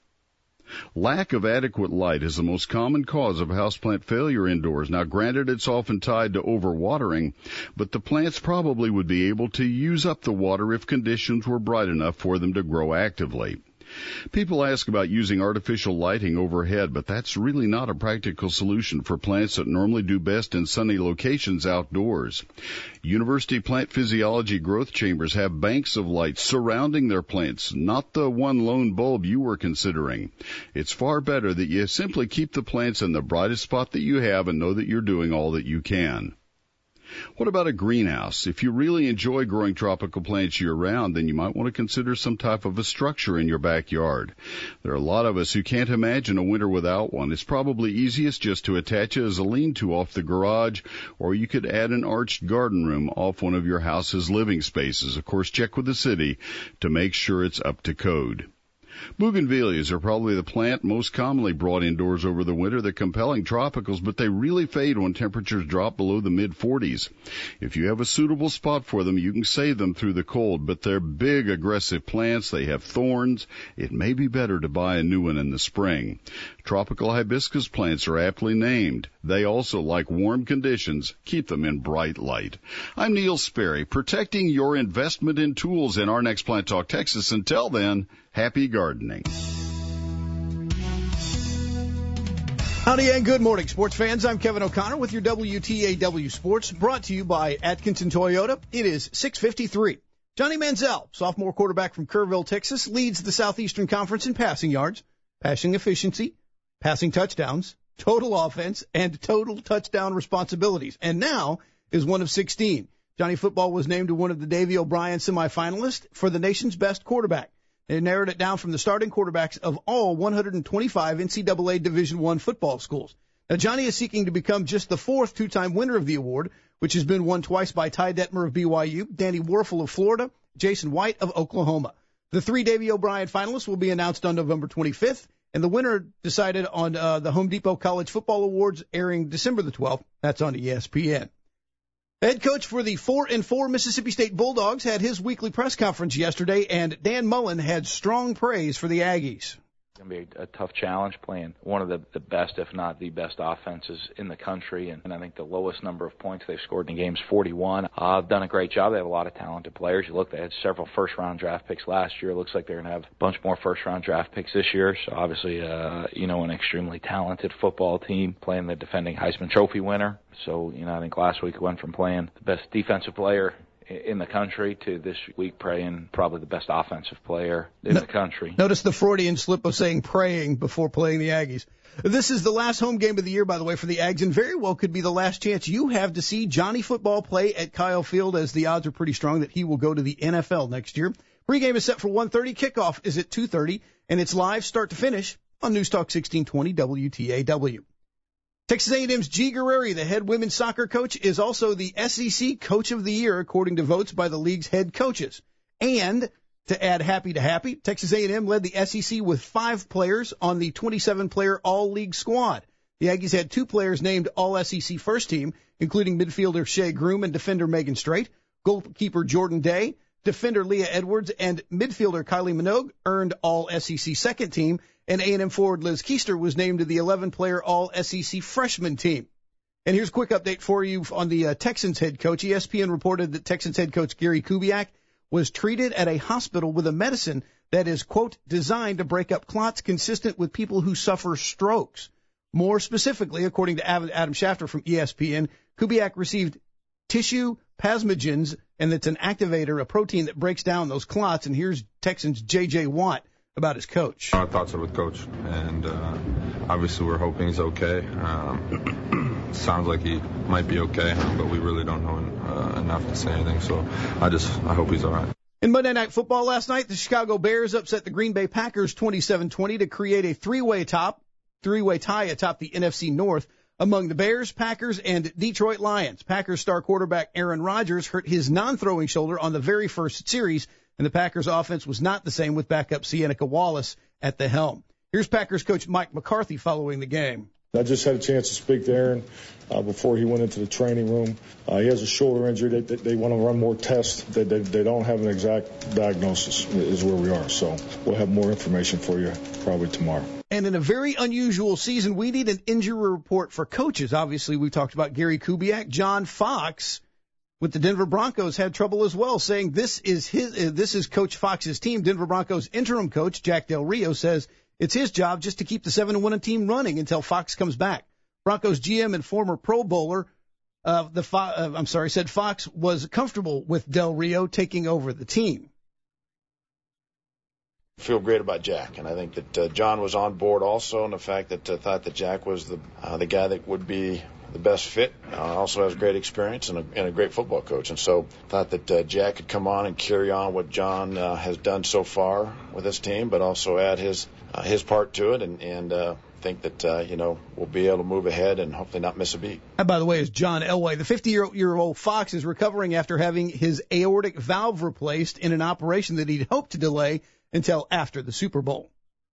Lack of adequate light is the most common cause of houseplant failure indoors. Now, granted, it's often tied to overwatering, but the plants probably would be able to use up the water if conditions were bright enough for them to grow actively. People ask about using artificial lighting overhead, but that's really not a practical solution for plants that normally do best in sunny locations outdoors. University plant physiology growth chambers have banks of light surrounding their plants, not the one lone bulb you were considering. It's far better that you simply keep the plants in the brightest spot that you have and know that you're doing all that you can. What about a greenhouse? If you really enjoy growing tropical plants year-round, then you might want to consider some type of a structure in your backyard. There are a lot of us who can't imagine a winter without one. It's probably easiest just to attach it as a lean-to off the garage, or you could add an arched garden room off one of your house's living spaces. Of course, check with the city to make sure it's up to code. Bougainvilleas are probably the plant most commonly brought indoors over the winter. They're compelling tropicals, but they really fade when temperatures drop below the mid-40s. If you have a suitable spot for them, you can save them through the cold, but they're big, aggressive plants. They have thorns. It may be better to buy a new one in the spring. Tropical hibiscus plants are aptly named. They also like warm conditions. Keep them in bright light. I'm Neil Sperry, protecting your investment in tools in our next Plant Talk Texas. Until then, happy gardening. Howdy and good morning, sports fans. I'm Kevin O'Connor with your WTAW Sports, brought to you by Atkinson Toyota. It is 6:53. Johnny Manziel, sophomore quarterback from Kerrville, Texas, leads the Southeastern Conference in passing yards, passing efficiency, passing touchdowns, total offense, and total touchdown responsibilities, and now is one of 16. Johnny Football was named one of the Davey O'Brien semifinalists for the nation's best quarterback. They narrowed it down from the starting quarterbacks of all 125 NCAA Division I football schools. Now, Johnny is seeking to become just the fourth two-time winner of the award, which has been won twice by Ty Detmer of BYU, Danny Werfel of Florida, Jason White of Oklahoma. The 3 Davey O'Brien finalists will be announced on November 25th, and the winner decided on the Home Depot College Football Awards, airing December the 12th. That's on ESPN. Head coach for the 4-4 Mississippi State Bulldogs had his weekly press conference yesterday, and Dan Mullen had strong praise for the Aggies. It's going to be a tough challenge playing one of the best, if not the best, offenses in the country. And I think the lowest number of points they've scored in the game is 41. They've done a great job. They have a lot of talented players. You look, they had several first-round draft picks last year. It looks like they're going to have a bunch more first-round draft picks this year. So obviously, an extremely talented football team playing the defending Heisman Trophy winner. So, I think last week went from playing the best defensive player in the country to this week praying probably the best offensive player in the country. Notice the Freudian slip of saying praying before playing the Aggies. This is the last home game of the year, by the way, for the Ags, and very well could be the last chance you have to see Johnny Football play at Kyle Field, as the odds are pretty strong that he will go to the NFL next year. Pregame is set for 1:30. Kickoff is at 2:30, and it's live start to finish on News Talk 1620 WTAW. Texas A&M's G. Guerreri, the head women's soccer coach, is also the SEC Coach of the Year, according to votes by the league's head coaches. And to add happy to happy, Texas A&M led the SEC with 5 players on the 27-player all-league squad. The Aggies had 2 players named All-SEC first team, including midfielder Shea Groom and defender Megan Strait, goalkeeper Jordan Day, defender Leah Edwards, and midfielder Kylie Minogue earned All-SEC second team, and A&M forward Liz Keister was named to the 11-player All-SEC freshman team. And here's a quick update for you on the Texans head coach. ESPN reported that Texans head coach Gary Kubiak was treated at a hospital with a medicine that is, quote, designed to break up clots consistent with people who suffer strokes. More specifically, according to Adam Schefter from ESPN, Kubiak received tissue plasminogens, and it's an activator, a protein that breaks down those clots. And here's Texans J.J. Watt about his coach. Our thoughts are with Coach, and obviously we're hoping he's okay. Sounds like he might be okay, but we really don't know enough to say anything, so I hope he's all right. In Monday Night Football last night, the Chicago Bears upset the Green Bay Packers 27-20 to create a three-way tie atop the NFC North among the Bears, Packers, and Detroit Lions. Packers star quarterback Aaron Rodgers hurt his non-throwing shoulder on the very first series, and the Packers offense was not the same with backup Seneca Wallace at the helm. Here's Packers coach Mike McCarthy following the game. I just had a chance to speak to Aaron before he went into the training room. He has a shoulder injury. They want to run more tests. They don't have an exact diagnosis is where we are. So we'll have more information for you probably tomorrow. And in a very unusual season, we need an injury report for coaches. Obviously, we talked about Gary Kubiak. John Fox with the Denver Broncos had trouble as well, saying this is Coach Fox's team. Denver Broncos interim coach Jack Del Rio says it's his job just to keep the 7-1 team running until Fox comes back. Broncos GM and former Pro Bowler said Fox was comfortable with Del Rio taking over the team. Feel great about Jack, and I think that John was on board also, and the fact that thought that Jack was the guy that would be the best fit. Also has great experience and a great football coach, and so thought that Jack could come on and carry on what John has done so far with his team, but also add his part to it, and think that we'll be able to move ahead and hopefully not miss a beat. And by the way, is John Elway. The 50-year-old Fox is recovering after having his aortic valve replaced in an operation that he'd hoped to delay until after the Super Bowl.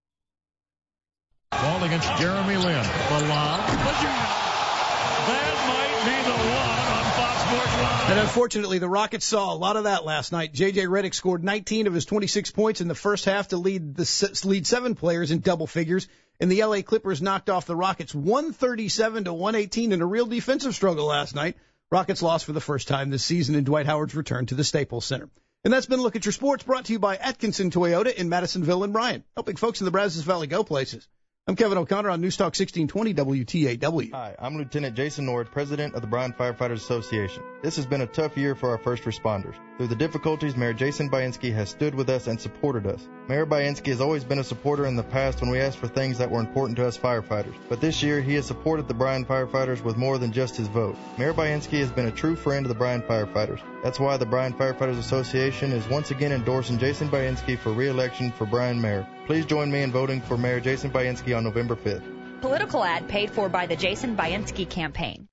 Ball against Jeremy Lin. The lob. That might be the one on Fox Sports Live. And unfortunately, the Rockets saw a lot of that last night. J.J. Redick scored 19 of his 26 points in the first half to lead 7 players in double figures. And the L.A. Clippers knocked off the Rockets 137-118 in a real defensive struggle last night. Rockets lost for the first time this season in Dwight Howard's return to the Staples Center. And that's been a look at your sports, brought to you by Atkinson Toyota in Madisonville and Bryan, helping folks in the Brazos Valley go places. I'm Kevin O'Connor on News Talk 1620 WTAW. Hi, I'm Lieutenant Jason Nord, President of the Bryan Firefighters Association. This has been a tough year for our first responders. Through the difficulties, Mayor Jason Bainski has stood with us and supported us. Mayor Bainski has always been a supporter in the past when we asked for things that were important to us firefighters. But this year, he has supported the Bryan Firefighters with more than just his vote. Mayor Bainski has been a true friend of the Bryan Firefighters. That's why the Bryan Firefighters Association is once again endorsing Jason Bainski for re-election for Bryan Mayor. Please join me in voting for Mayor Jason Bainski on November 5th. Political ad paid for by the Jason Bainski campaign.